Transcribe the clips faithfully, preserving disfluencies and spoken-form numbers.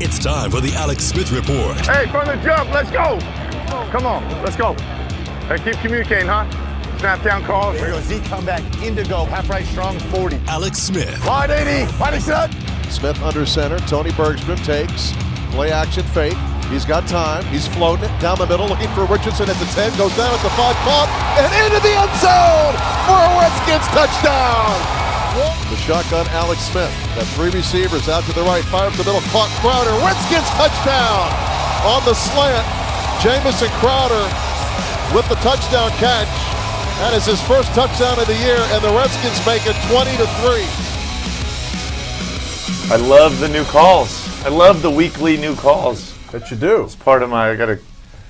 It's time for the Alex Smith Report. Hey, from the jump, let's go. Come on, let's go. Hey, keep communicating, huh? Snap down calls. Here goes Z comeback, indigo, half right strong, forty. Alex Smith. Wide eighty, wide set. Smith under center. Tony Bergstrom takes. Play action fake. He's got time. He's floating it down the middle, looking for Richardson at the ten. Goes down at the five, caught, and into the end zone for a Redskins touchdown. The shotgun, Alex Smith. Got three receivers out to the right. Fire up the middle, caught Crowder. Redskins touchdown on the slant. Jamison Crowder with the touchdown catch. That is his first touchdown of the year, and the Redskins make it twenty to three. I love the new calls. I love the weekly new calls. That you do. It's part of my, I got to,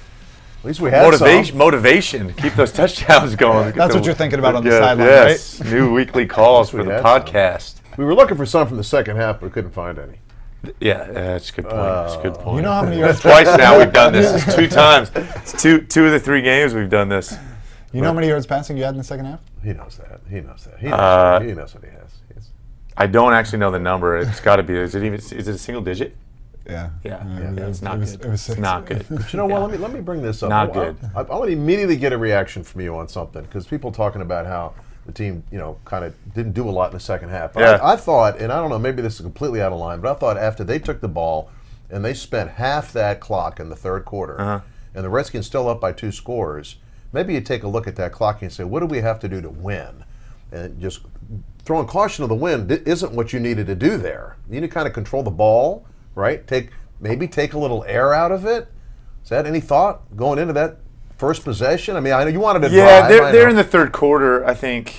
At least we had motivation, some. motivation. Keep those touchdowns going. That's the, what you're thinking about on the yeah, sideline, yes. right? New weekly calls for we the had podcast. We were looking for some from the second half, but we couldn't find any. Yeah, that's a good point. That's a good point. You know how many yards? Twice now we've done this. It's two times. It's two, two of the three games we've done this. You know how many yards passing you had in the second half? He knows that. He knows that. He knows, Uh, he knows what he has. He's, I don't actually know the number. It's got to be. Is it even? Is it a single digit? Yeah. Yeah, Uh, yeah, it's not it was, good. It was It's six. not good. But you know what? Let me let me bring this up. Not I, good. I, I, I want to immediately get a reaction from you on something, because people talking about how the team, you know, kind of didn't do a lot in the second half. Yeah. I, I thought, and I don't know, maybe this is completely out of line, but I thought after they took the ball and they spent half that clock in the third quarter, Uh-huh. and the Redskins still up by two scores, maybe you take a look at that clock and say, what do we have to do to win? And just throwing caution to the wind isn't what you needed to do there. You need to kind of control the ball, right? Take maybe take a little air out of it. Is that any thought going into that first possession? I mean, I know you wanted to Yeah, drive. they're, I they're know. in the third quarter. I think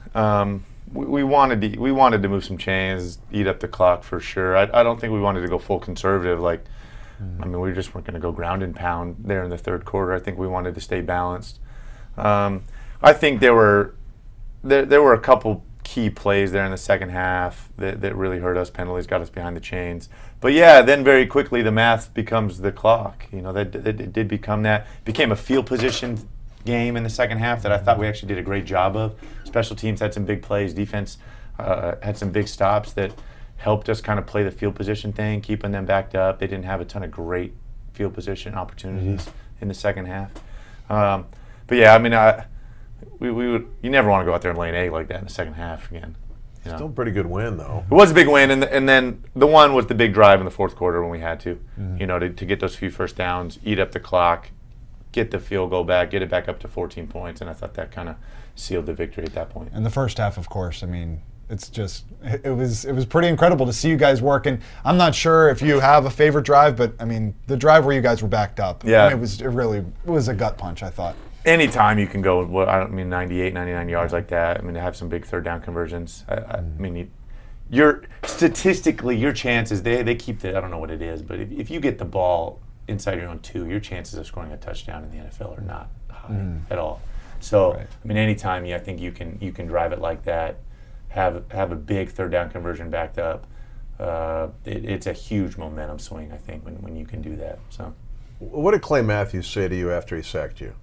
um, we, we wanted to we wanted to move some chains, eat up the clock for sure. I, I don't think we wanted to go full conservative. Like, I mean, we just weren't going to go ground and pound there in the third quarter. I think we wanted to stay balanced. Um, I think there were there there were a couple key plays there in the second half that, that really hurt us. Penalties got us behind the chains. But yeah, then very quickly the math becomes the clock. You know, that, that it did become that. Became a field position game in the second half that I thought we actually did a great job of. Special teams had some big plays. Defense uh, had some big stops that helped us kind of play the field position thing, keeping them backed up. They didn't have a ton of great field position opportunities mm-hmm. in the second half. Um, but yeah, I mean, I, we, we would, you never want to go out there and lay an egg like that in the second half again. You know? Still a pretty good win, though. It was a big win, and, and then the one was the big drive in the fourth quarter when we had to, Mm-hmm. you know, to, to get those few first downs, eat up the clock, get the field goal back, get it back up to fourteen points, and I thought that kind of sealed the victory at that point. And the first half, of course, I mean, it's just it, it was it was pretty incredible to see you guys working. I'm not sure if you have a favorite drive, but I mean, the drive where you guys were backed up, Yeah. I mean, it was it really it was a gut punch, I thought. Anytime you can go, well, I don't mean ninety-eight, ninety-nine yards like that. I mean, to have some big third down conversions. I, I, I mean, you, you're statistically your chances they they keep the I don't know what it is, but if, if you get the ball inside your own two, your chances of scoring a touchdown in the N F L are not high mm. at all. So right. I mean, anytime you, I think you can you can drive it like that, have have a big third down conversion backed up. Uh, it, it's a huge momentum swing, I think, when when you can do that. So, What did Clay Matthews say to you after he sacked you?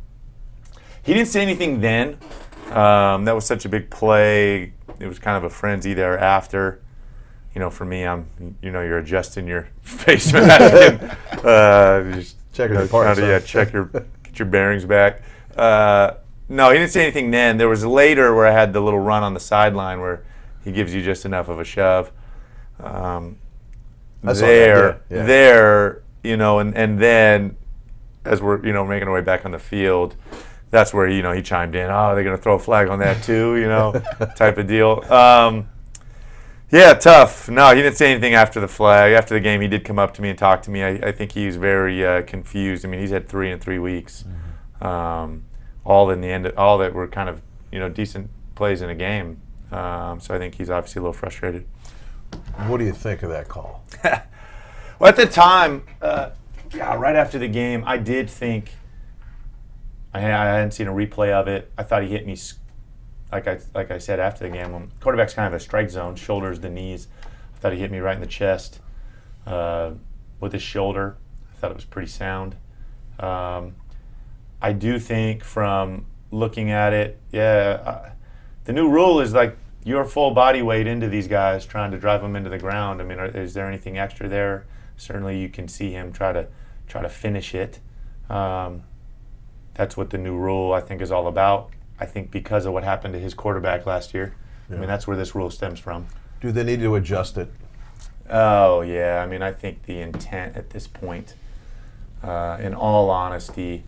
he didn't say anything then. Um, that was such a big play. It was kind of a frenzy there after. You know, for me, I'm, you know, you're adjusting your face mask and uh, just Checking you know, your parts, trying to, yeah, huh? check your get your bearings back. Uh, no, he didn't say anything then. There was later where I had the little run on the sideline where he gives you just enough of a shove. Um, I saw that, there, yeah, yeah. there, you know, and, and then as we're, you know, making our way back on the field, that's where, you know, he chimed in, oh, they're going to throw a flag on that too, you know, type of deal. Um, yeah, tough. No, he didn't say anything after the flag. After the game, he did come up to me and talk to me. I, I think he was very uh, confused. I mean, he's had three in three weeks. Mm-hmm. Um, all in the end, all that were kind of, you know, decent plays in a game. Um, so I think he's obviously a little frustrated. What do you think of that call? Well, at the time, uh, yeah, right after the game, I did think I, I hadn't seen a replay of it. I thought he hit me, like I like I said after the game. When quarterback's kind of a strike zone, shoulders, the knees. I thought he hit me right in the chest uh, with his shoulder. I thought it was pretty sound. Um, I do think from looking at it, yeah, uh, the new rule is like your full body weight into these guys, trying to drive them into the ground. I mean, are, is there anything extra there? certainly you can see him try to try to finish it. Um, that's what the new rule, I think, is all about. I think because of what happened to his quarterback last year. Yeah. I mean, that's where this rule stems from. Do they need to adjust it? Oh, yeah. I mean, I think the intent at this point, uh, in all honesty,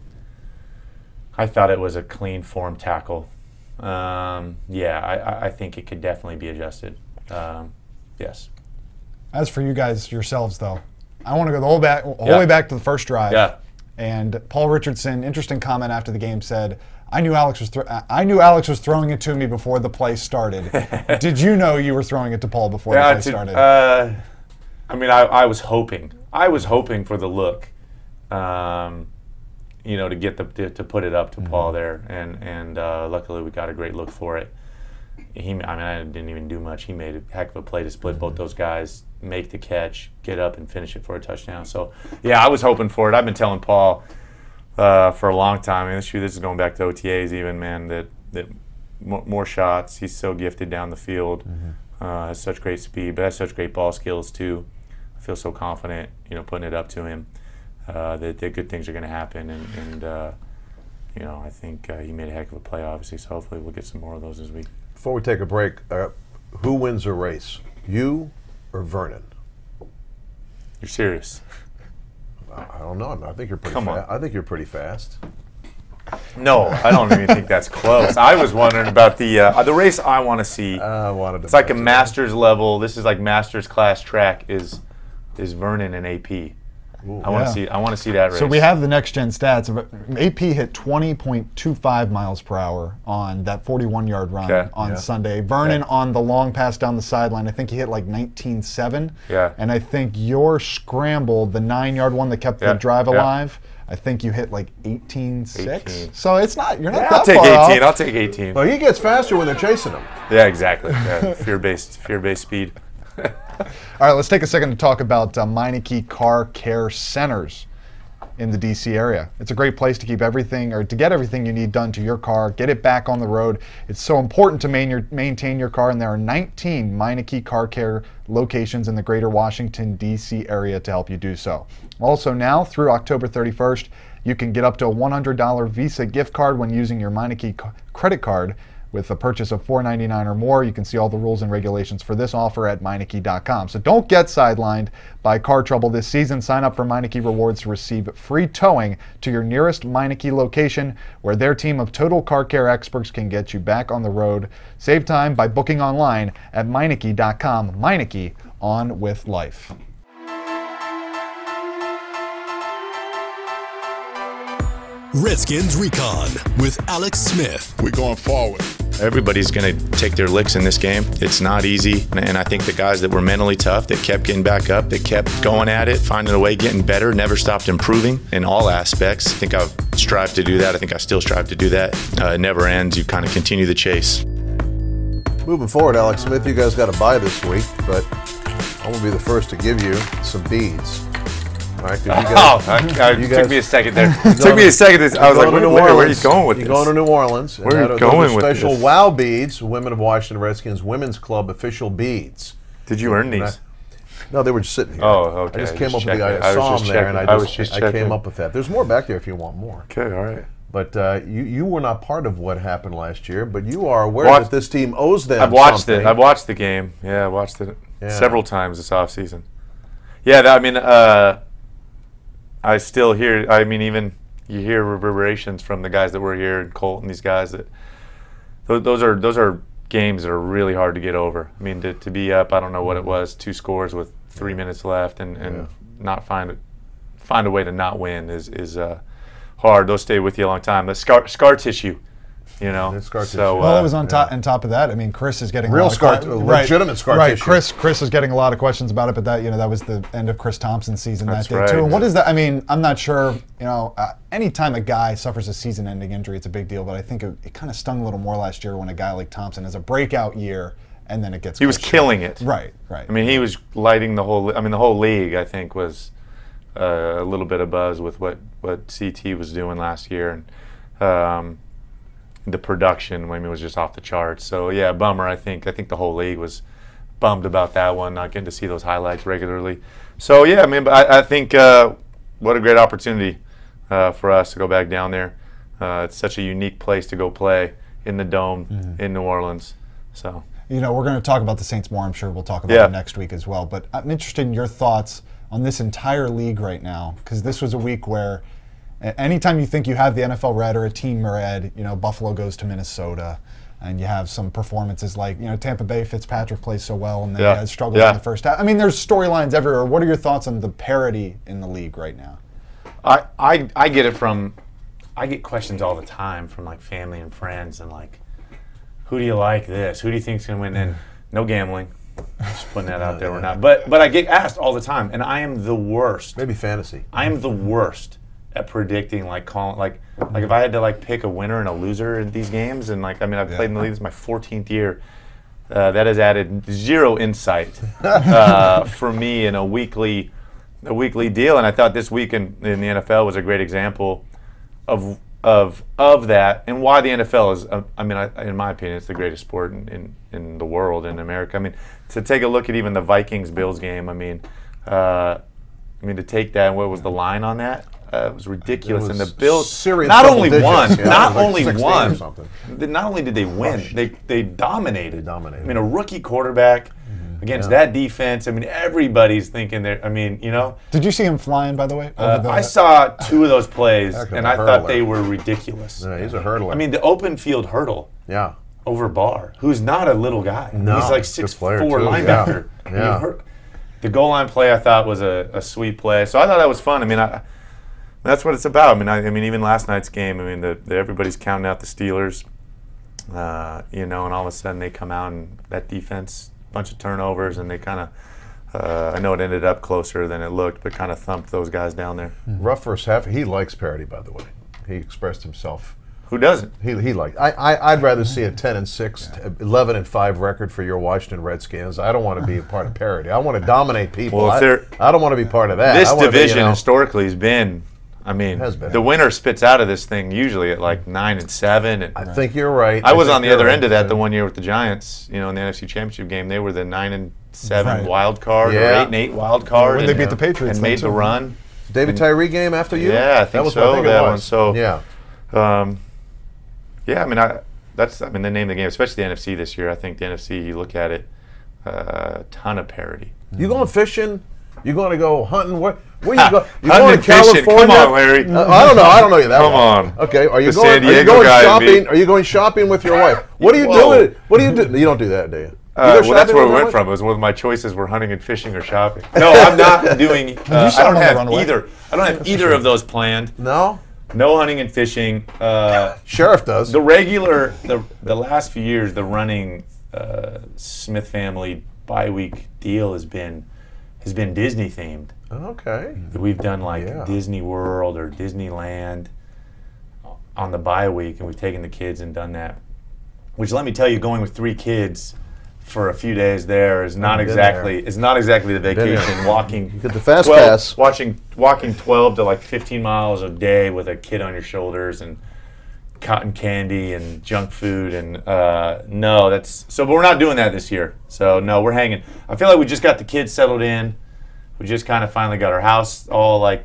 I thought it was a clean form tackle. Um, yeah, I, I think it could definitely be adjusted. Um, yes. As for you guys yourselves, though, I want to go the whole, back, the whole Yeah. way back to the first drive. Yeah. And Paul Richardson, interesting comment after the game, said, I knew Alex was thro- I knew Alex was throwing it to me before the play started. Did you know you were throwing it to Paul before Yeah, the play to- started? Uh, I mean, I, I was hoping. I was hoping for the look, um, you know, to get the to, to put it up to mm-hmm. Paul there, and and uh, luckily we got a great look for it. He, I mean, I didn't even do much. He made a heck of a play to split mm-hmm. both those guys, make the catch, get up and finish it for a touchdown. So, yeah, I was hoping for it. I've been telling Paul uh, for a long time. I mean, this, this is going back to O T As even, man, that, that more, more shots. He's so gifted down the field, mm-hmm. uh, has such great speed, but has such great ball skills too. I feel so confident, you know, putting it up to him uh, that, that good things are going to happen. And, and uh, you know, I think uh, he made a heck of a play, obviously, so hopefully we'll get some more of those as we Before we take a break, uh, who wins a race, you or Vernon? You're serious? I, I don't know. I think you're pretty. Come fa- on. I think you're pretty fast. No, I don't even think that's close. I was wondering about the uh, the race I want to see. I wanted to. It's like a master's level. This is like master's class track. Is is Vernon and A P? Ooh. I want to Yeah. see. I want to see that race. So we have the next gen stats. A P hit twenty point two five miles per hour on that forty-one yard run Okay. on Yeah. Sunday. Vernon Okay. on the long pass down the sideline, I think he hit like nineteen seven. Yeah. And I think your scramble, the nine yard one that kept Yeah. the drive Yeah. alive, I think you hit like eighteen six. eighteen. So it's not, you're not Yeah, that I'll take far eighteen. off. I'll take eighteen. Well, he gets faster when they're chasing him. Yeah, exactly. Yeah. Fear-based, fear-based speed. All right, let's take a second to talk about uh, Meineke Car Care Centers in the D C area. It's a great place to keep everything, or to get everything you need done to your car, get it back on the road. It's so important to main your, maintain your car, and there are nineteen Meineke Car Care locations in the greater Washington, D C area to help you do so. Also now, through October thirty-first, you can get up to a one hundred dollars Visa gift card when using your Meineke c- credit card with a purchase of four ninety-nine or more. You can see all the rules and regulations for this offer at Meineke dot com. So don't get sidelined by car trouble this season. Sign up for Meineke Rewards to receive free towing to your nearest Meineke location, where their team of total car care experts can get you back on the road. Save time by booking online at Meineke dot com. Meineke, on with life. Redskins Recon with Alex Smith. We're going forward. Everybody's going to take their licks in this game. It's not easy. And I think the guys that were mentally tough, that kept getting back up, that kept going at it, finding a way, getting better, never stopped improving in all aspects. I think I've strived to do that. I think I still strive to do that. Uh, it never ends. You kind of continue the chase. Moving forward, Alex Smith, you guys got a bye this week, but I'm gonna be the first to give you some beads. All right, 'cause you Oh, guys, I, I, you it guys- took me a second there. It took going me to- a second. To, I was You're like, going where, to New where, where are you Orleans. going with You're this? going to New Orleans. Where are you Those going are with special this? WOW beads, Women of Washington Redskins Women's Club official beads. Did you earn And I- these? No, they were just sitting here. Oh, okay. I just I came was up with the checking. I I was saw just them there, and I checking. I just, was just I came checking. up with that. There's more back there if you want more. Okay, all right. But uh, you you were not part of what happened last year, but you are aware Watch- that this team owes them I've watched something. it. I've watched the game. Yeah, I watched it Yeah. several times this offseason. Yeah, that, I mean, uh, I still hear, I mean, even you hear reverberations from the guys that were here and Colt and these guys that those, those are those are games that are really hard to get over. I mean, to, to be up, I don't know what it was, two scores with three minutes left and, and Yeah. not find find a way to not win is is uh, hard. Those stay with you a long time. The scar scar tissue, you know. It's scar tissue. So, Well, uh, it was on top. On top of that, I mean, Chris is getting Real a lot scar- of que- legitimate scar right, tissue. Chris, Chris is getting a lot of questions about it, but that you know that was the end of Chris Thompson's season That's that day right. too. And what is that? I mean, I'm not sure. You know, uh, anytime a guy suffers a season-ending injury, it's a big deal. But I think it, it kind of stung a little more last year when a guy like Thompson has a breakout year and then it gets. he was cut short. killing it. Right, right. I mean, he was lighting the whole. I mean, the whole league, I think, was uh, a little bit of buzz with what, what C T was doing last year, and um, the production, I mean, was just off the charts. So yeah, bummer. I think I think the whole league was bummed about that one, not getting to see those highlights regularly. So yeah, I mean, but I, I think uh, what a great opportunity uh, for us to go back down there. Uh, it's such a unique place to go play in the Dome mm-hmm. in New Orleans. So you know, we're going to talk about the Saints more. I'm sure we'll talk about yeah. it next week as well. But I'm interested in your thoughts on this entire league right now, because this was a week where anytime you think you have the N F L red or a team red, you know, Buffalo goes to Minnesota, and you have some performances like, you know, Tampa Bay, Fitzpatrick plays so well, and then yeah. he has struggles yeah. in the first half. I mean, there's storylines everywhere. What are your thoughts on the parity in the league right now? I, I, I get it from, I get questions all the time from like family and friends, and like, who do you like this? Who do you think's going to win? And no gambling. Just putting that out there. We're not. But but I get asked all the time, and I am the worst. Maybe fantasy. I am the worst at predicting, like calling, like like if I had to like pick a winner and a loser in these games, and like I mean I've played in the league. This is my fourteenth year. Uh, that has added zero insight uh, for me in a weekly a weekly deal. And I thought this week in, in the N F L was a great example of. Of of that, and why the N F L is, uh, I mean, I, in my opinion, it's the greatest sport in, in, in the world, in America. I mean, to take a look at even the Vikings-Bills game, I mean, uh, I mean, to take that, what was the line on that? Uh, it was ridiculous. It was and the Bills serious not only digits, won, yeah, not like only sixteen won, or something. not only did they win, Crushed. they they dominated. They dominated. I mean, a rookie quarterback against Yeah. that defense. I mean, everybody's thinking they're. I mean, you know. Did you see him flying, by the way? Over Uh, the, I saw two of those plays, Heck of and a I thought hurdler. they were ridiculous. Yeah, he's a hurdler. I mean, the open field hurdle yeah. over Barr, who's not a little guy. No, he's like good six player, four too, linebacker. yeah. I mean, Yeah. her- the goal line play I thought was a, a sweet play. So I thought that was fun. I mean, I, that's what it's about. I mean, I, I mean, even last night's game. I mean, the, the, everybody's counting out the Steelers. Uh, you know, and all of a sudden they come out and that defense, bunch of turnovers, and they kind of. Uh, I know it ended up closer than it looked, but kind of thumped those guys down there. Rough first half. He likes parity, by the way. He expressed himself. Who doesn't? He he liked. I, I I'd rather see a ten and six, eleven and five record for your Washington Redskins. I don't want to be a part of parity. I want to dominate people. Well, if I, they're- I don't want to be part of that. This I wanna division be, you know, historically has been. I mean, Has been. the winner spits out of this thing usually at like nine and seven. And I think you're right. I was think on the you're other right. end of that the one year with the Giants. You know, in the N F C Championship game, they were the nine and seven Right. wild card or Yeah. eight and eight wild card. When they and, beat the Patriots and then, made the too. run. David Tyree game after you. Yeah, I think that was so, I think it that was. one, so- yeah. Um, yeah, I mean, I that's I mean the name of the game, especially the N F C this year. I think the N F C, you look at it, a uh, ton of parity. You going fishing? You going to go hunting? What? Where you go? You Hunting going and to fishing. California? Come on, Larry. Uh, I don't know. I don't know you that Come well. on. Okay. Are you The going? San Are you Diego going guy and me. shopping? Are you going shopping with your wife? What are you Whoa. doing? What do you do? You don't do that, do you? You Uh, go well, that's shopping where with we your went wife? from. It was one of my choices were hunting and fishing or shopping. No, I'm not doing. Uh, saw I don't him on the have runaway. either. I don't have either of those planned. No. No hunting and fishing. Uh, Sheriff does. the regular, the the last few years, the running uh, Smith family bye week deal has been has been Disney themed. Okay. We've done like Yeah. Disney World or Disneyland on the bye week, and we've taken the kids and done that. Which, let me tell you, going with three kids for a few days there is not I've been exactly is not exactly the there. vacation. Walking Get the fast twelve, pass. watching walking twelve to like fifteen miles a day with a kid on your shoulders and cotton candy and junk food and uh, no, that's so. But we're not doing that this year. So no, we're hanging. I feel like we just got the kids settled in. We just kind of finally got our house all like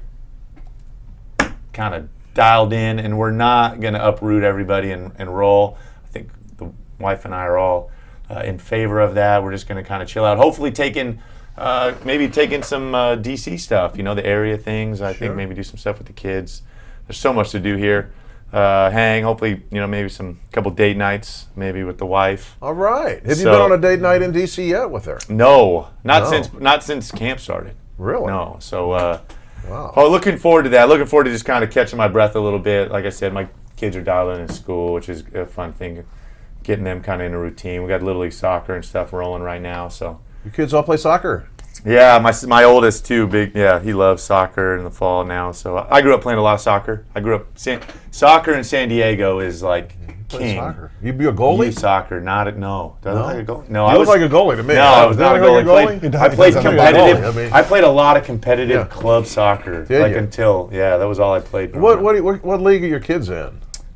kind of dialed in, and we're not going to uproot everybody and, and roll. I think the wife and I are all uh, in favor of that. We're just going to kind of chill out. Hopefully taking, uh, maybe taking some uh, D C stuff, you know, the area things. I think maybe do some stuff with the kids. There's so much to do here. Uh, hang, hopefully, you know, maybe some couple date nights, maybe with the wife. All right. Have you So- been on a date night in D C yet with her? No, not No. since not since camp started. Really? No. So, uh, Wow. oh, looking forward to that. Looking forward to just kind of catching my breath a little bit. Like I said, my kids are dialed in in school, which is a fun thing, getting them kind of in a routine. We got Little League soccer and stuff rolling right now. So, Your kids all play soccer? yeah, my my oldest too, big. Yeah, he loves soccer in the fall now. So I grew up playing a lot of soccer. I grew up San, soccer in San Diego is like Play king. soccer. You be a goalie? Youth soccer, not a, no. Do I look No? like a goalie? No, You I look was like a goalie to me. No, I was You not a look goalie. like a I played, goalie? I played He doesn't competitive. look like a goalie, I mean- I played a lot of competitive Yeah. club soccer, Did like you? until yeah, that was all I played. growing What up. what, what what league are your kids in?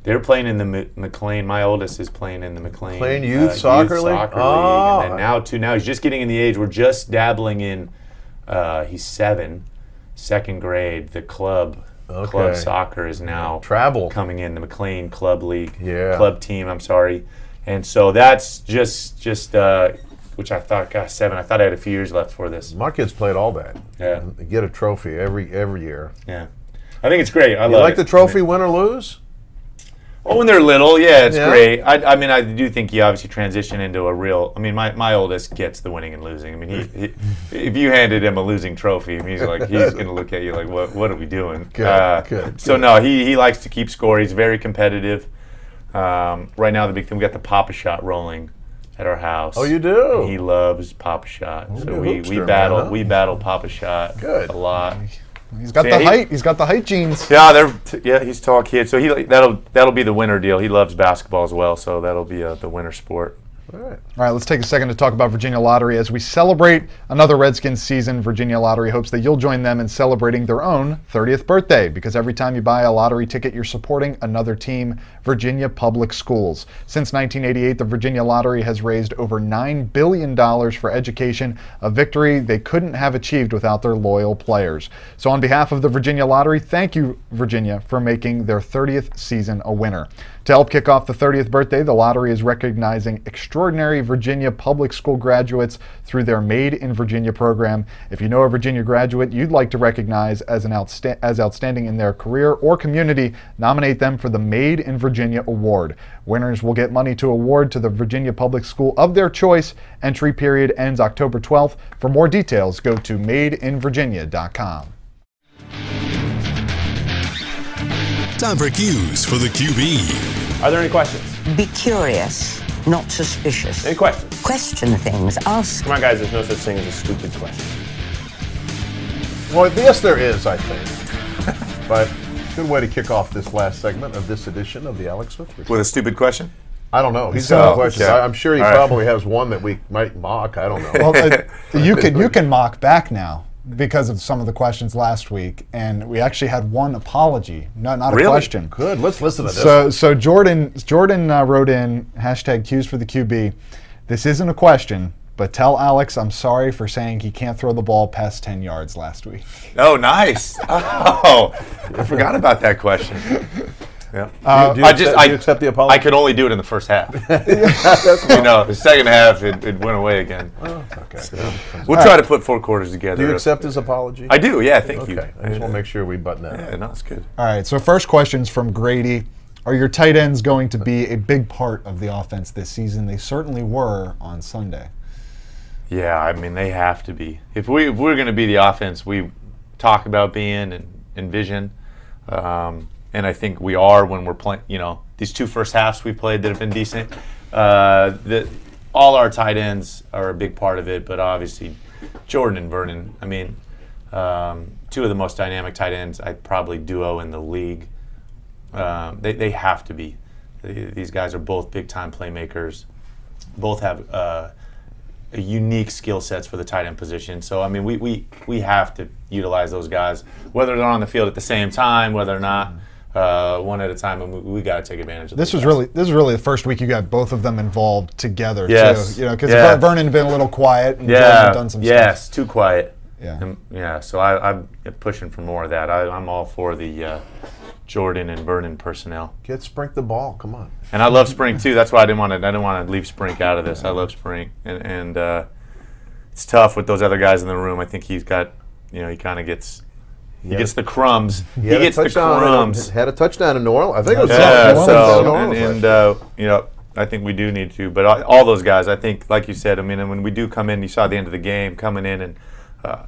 They're playing in the M- McLean. My oldest is playing in the McLean McLean Youth Soccer youth League? Soccer Oh. League, and then now too. Now he's just getting in the age. We're just dabbling in. Uh, he's seven, second grade. The club, Okay. club soccer is now Travel. coming in the McLean Club League. Yeah. Club team. I'm sorry, and so that's just just. Uh, which I thought, gosh, seven. I thought I had a few years left for this. My kids played all that. Yeah. They get a trophy every every year. Yeah, I think it's great. I You love like it. the trophy, win or lose? Oh, when they're little, yeah, it's Yeah. great. I, I mean, I do think you obviously transition into a real. I mean, my, my oldest gets the winning and losing. I mean, he, he if you handed him a losing trophy, I mean, he's like he's going to look at you like, what what are we doing? Good, Uh, good, So good. no, he he likes to keep score. He's very competitive. Um, right now, the big thing we got the Papa Shot rolling at our house. Oh, you do? And he loves Papa Shot. So good we, hoopster, we man, battle huh? we battle Papa Shot Good. a lot. He's got So, the yeah, he- height. He's got the height genes. Yeah, they're t- yeah. He's a tall kid, so he that'll that'll be the winner deal. He loves basketball as well, so that'll be uh, the winner sport. All right. All right, let's take a second to talk about Virginia Lottery. As we celebrate another Redskins season, Virginia Lottery hopes that you'll join them in celebrating their own thirtieth birthday, because every time you buy a lottery ticket, you're supporting another team, Virginia Public Schools. Since nineteen eighty-eight, the Virginia Lottery has raised over nine billion dollars for education, a victory they couldn't have achieved without their loyal players. So on behalf of the Virginia Lottery, thank you, Virginia, for making their thirtieth season a winner. To help kick off the thirtieth birthday, the lottery is recognizing extraordinary Virginia public school graduates through their Made in Virginia program. If you know a Virginia graduate you'd like to recognize as an outsta- as outstanding in their career or community, nominate them for the Made in Virginia Award. Winners will get money to award to the Virginia public school of their choice. Entry period ends October twelfth. For more details, go to made in virginia dot com. Time for cues for the Q B. Are there any questions? Be curious, not suspicious. Any questions? Question things. Ask. Come on, guys, there's no such thing as a stupid question. Well, yes, there is, I think. But good way to kick off this last segment of this edition of the Alex Smith Report. With a stupid question? I don't know. He's So- got questions. okay. I- I'm sure he All right. probably has one that we might mock. I don't know. Well, uh, you can you can mock back now because of some of the questions last week, and we actually had one apology, not not a Really? question. Good. Let's listen to this. So so Jordan Jordan uh, wrote in hashtag Q's for the Q B. This isn't a question, but tell Alex I'm sorry for saying he can't throw the ball past ten yards last week. Oh, nice. Oh, I forgot about that question. Yeah. do you, do you I accept, just do I, you accept the apology? I could only do it in the first half. You know, the second half it, it went away again. Okay. We'll try to put four quarters together. Do you accept his apology? I do. Yeah. Thank you. Okay. I just want to make sure we button that Yeah, up. no, it's good. All right, so first question's from Grady. Are your tight ends going to be a big part of the offense this season? They certainly were on Sunday. Yeah, I mean they have to be. If we if we're going to be the offense we talk about being and envision, um, and I think we are when we're playing. You know, these two first halves we've played that have been decent. Uh, the, all our tight ends are a big part of it, but obviously Jordan and Vernon. I mean, um, two of the most dynamic tight ends, I'd probably duo in the league. Um, they they have to be. These guys are both big time playmakers. Both have. Uh, unique skill sets for the tight end position. So, I mean, we, we, we have to utilize those guys, whether they're on the field at the same time, whether or not, uh, one at a time, and we, we got to take advantage of This those was guys. really this was really the first week you got both of them involved together Yes. too. You know, because Yeah. Vernon had been a little quiet and Jordan Yeah, had done some yes, stuff. too quiet. Yeah. And, yeah, so I, I'm pushing for more of that. I, I'm all for the uh, Jordan and Vernon personnel. Get Sprink the ball. Come on. And I love Sprink too. That's why I didn't want to. I didn't want to leave Sprink out of this. I love Sprink, and and uh, it's tough with those other guys in the room. I think he's got, you know, he kind of gets, he had gets the crumbs. He, had a gets the touchdown in- crumbs. Had a touchdown in New Orleans. I think it was Yeah. New Orleans. So New and, Orleans and uh, you know, I think we do need to. But all, all those guys, I think, like you said, I mean, and when we do come in, you saw at the end of the game coming in, and uh,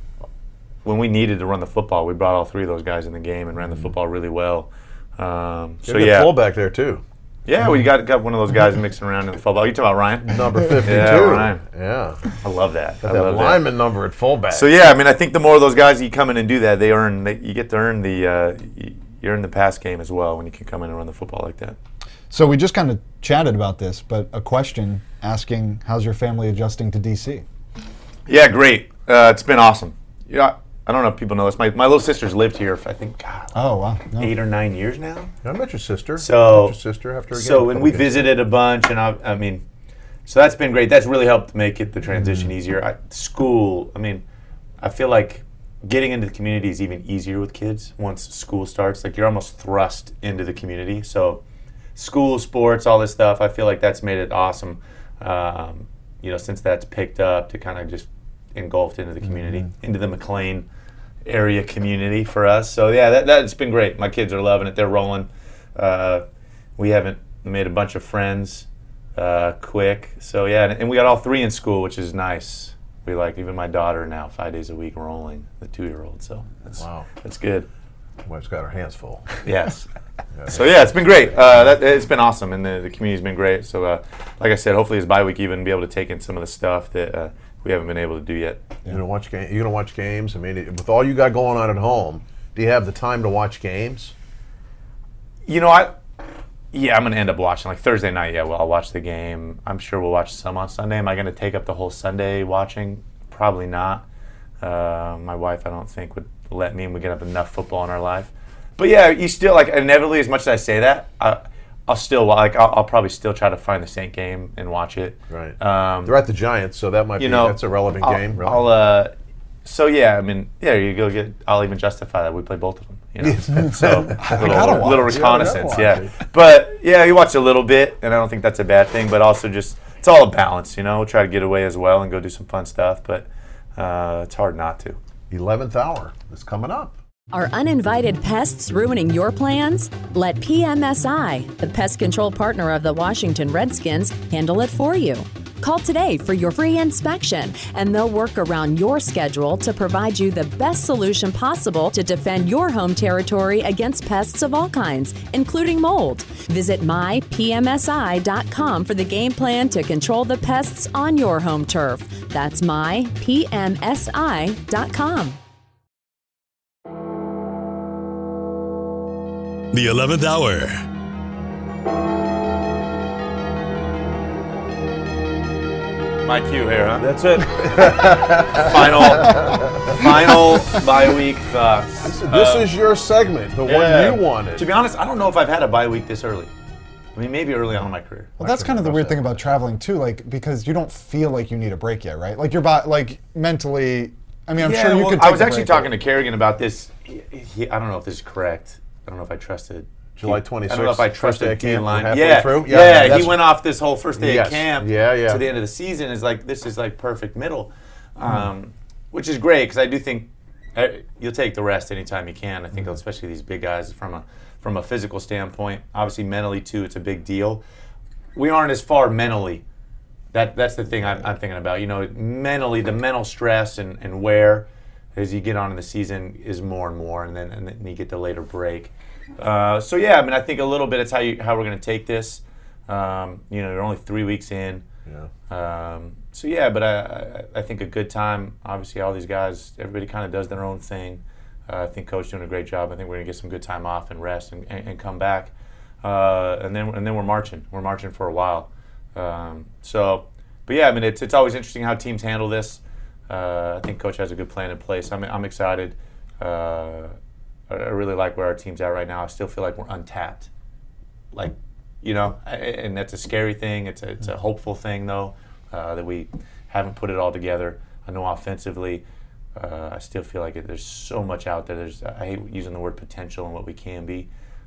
when we needed to run the football, we brought all three of those guys in the game and ran the football really well. Um, so Good yeah, fullback there too. yeah, we got got one of those guys mixing around in the football. You talking about Ryan? Number fifty-two. Yeah, Ryan. Yeah. I love that. I That love that. lineman number at fullback. So yeah, I mean, I think the more of those guys you come in and do that, they earn. They, you get to earn the uh, you, you earn the pass game as well when you can come in and run the football like that. So we just kind of chatted about this, but a question asking, how's your family adjusting to D C? Yeah, great. Uh, it's been awesome. Yeah, I don't know if people know this. My my little sister's lived here for I think God, Oh, wow. No. eight or nine years now. I met your sister. So I met your sister after a game so a when couple we games. visited a bunch, and I, I mean, so that's been great. That's really helped make it the transition Mm-hmm. easier. I, school, I mean, I feel like getting into the community is even easier with kids once school starts. Like you're almost thrust into the community. So school, sports, all this stuff, I feel like that's made it awesome. Um, you know, since that's picked up to kind of just engulfed into the community, Mm-hmm. into the McLean area community for us. So yeah, that, that's been great. My kids are loving it. They're rolling. Uh, we haven't made a bunch of friends uh, quick. So yeah, and, and we got all three in school, which is nice. We like even my daughter now five days a week rolling, the two-year-old. So that's, Wow. that's good. Wife's got her hands full. Yes. So yeah, it's been great. Uh, that, it's been awesome, and the, the community's been great. So uh, like I said, hopefully this bye week even be able to take in some of the stuff that uh, we haven't been able to do yet. You gonna watch game? You gonna watch games? I mean, it- with all you got going on at home, do you have the time to watch games? You know, I yeah, I'm gonna end up watching like Thursday night. Yeah, well, I'll watch the game. I'm sure we'll watch some on Sunday. Am I gonna take up the whole Sunday watching? Probably not. Uh, my wife, I don't think, would let me, and we get up enough football in our life. But yeah, you still like inevitably. As much as I say that, I, I'll still like I'll, I'll probably still try to find the Saint game and watch it. Right. Um, They're at the Giants, so that might you be know, that's a relevant I'll, game. Really. I'll, uh, so yeah, I mean, yeah, you go get. I'll even justify that we play both of them. You know, so little, gotta watch. little You reconnaissance, gotta yeah. watch But yeah, you watch a little bit, and I don't think that's a bad thing. But also, just it's all a balance. You know, we'll try to get away as well and go do some fun stuff. But uh, it's hard not to. eleventh hour is coming up. Are uninvited pests ruining your plans? Let P M S I, the pest control partner of the Washington Redskins, handle it for you. Call today for your free inspection, and they'll work around your schedule to provide you the best solution possible to defend your home territory against pests of all kinds, including mold. Visit my P M S I dot com for the game plan to control the pests on your home turf. That's my P M S I dot com. The eleventh hour. My cue here, huh? That's it. Final, final bye week thoughts. So this Uh, is your segment, the yeah. one you wanted. To be honest, I don't know if I've had a bye week this early. I mean, maybe early on in my career. Well, that's kind of the weird thing about traveling too, like because you don't feel like you need a break yet, right? Like your body, like mentally. I mean, I'm yeah, sure you well, could. Take I was a actually break, talking to Kerrigan about this. He, he, I don't know if this is correct. I don't know if I trusted. July he- twenty-sixth, I don't know if I first day trusted of camp, we're Line. halfway Yeah, through? yeah. Yeah, he that's- went off this whole first day Yes. of camp. Yeah, yeah. To the end of the season is like this is like perfect middle, um, which is great because I do think uh, you'll take the rest anytime you can. I think especially these big guys from a from a physical standpoint, obviously mentally too, it's a big deal. We aren't as far mentally. That that's the thing I'm, I'm thinking about. You know, mentally, the mental stress and, and wear as you get on in the season is more and more, and then and then you get the later break. Uh, so yeah, I mean, I think a little bit it's how you how we're going to take this. Um, you know, you're only three weeks in. Yeah. Um, so yeah, but I, I I think a good time. Obviously, all these guys, everybody kind of does their own thing. Uh, I think Coach doing a great job. I think we're gonna get some good time off and rest and, and, and come back. Uh, and then and then we're marching. We're marching for a while. Um, so, but yeah, I mean, it's it's always interesting how teams handle this. Uh, I think Coach has a good plan in place. I'm I'm excited. Uh, I I really like where our team's at right now. I still feel like we're untapped. Like, you know, I- and that's a scary thing. It's a, it's a hopeful thing, though, uh, that we haven't put it all together. I know offensively, uh, I still feel like it, there's so much out there. There's I hate using the word potential and what we can be.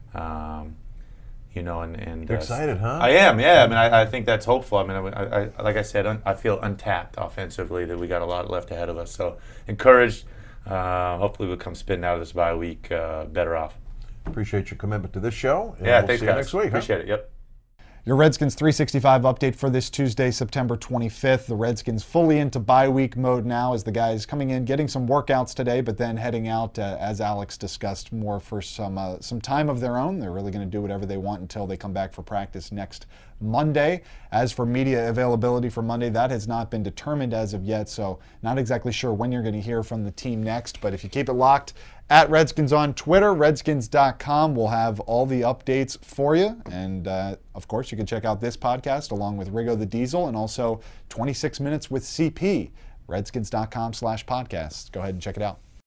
Um, you know, and, and You're uh, excited, huh? I am, yeah. I mean, I, I think that's hopeful. I mean, I, I, like I said, un, I feel untapped offensively. That we got a lot left ahead of us. So encouraged. Uh, hopefully, we'll come spinning out of this bye week uh, better off. Appreciate your commitment to this show. And Yeah, we'll thanks, see guys. you next week. huh? Appreciate it. Yep. Your Redskins three sixty-five update for this Tuesday, September twenty-fifth. The Redskins fully into bye week mode now as the guys coming in, getting some workouts today, but then heading out, uh, as Alex discussed, more for some uh, some time of their own. They're really going to do whatever they want until they come back for practice next Monday. As for media availability for Monday, that has not been determined as of yet, so not exactly sure when you're going to hear from the team next, but if you keep it locked at Redskins on Twitter, redskins dot com will have all the updates for you. And uh, of course, you can check out this podcast along with Rigo the Diesel and also twenty-six minutes with C P, redskins dot com slash podcasts. Go ahead and check it out.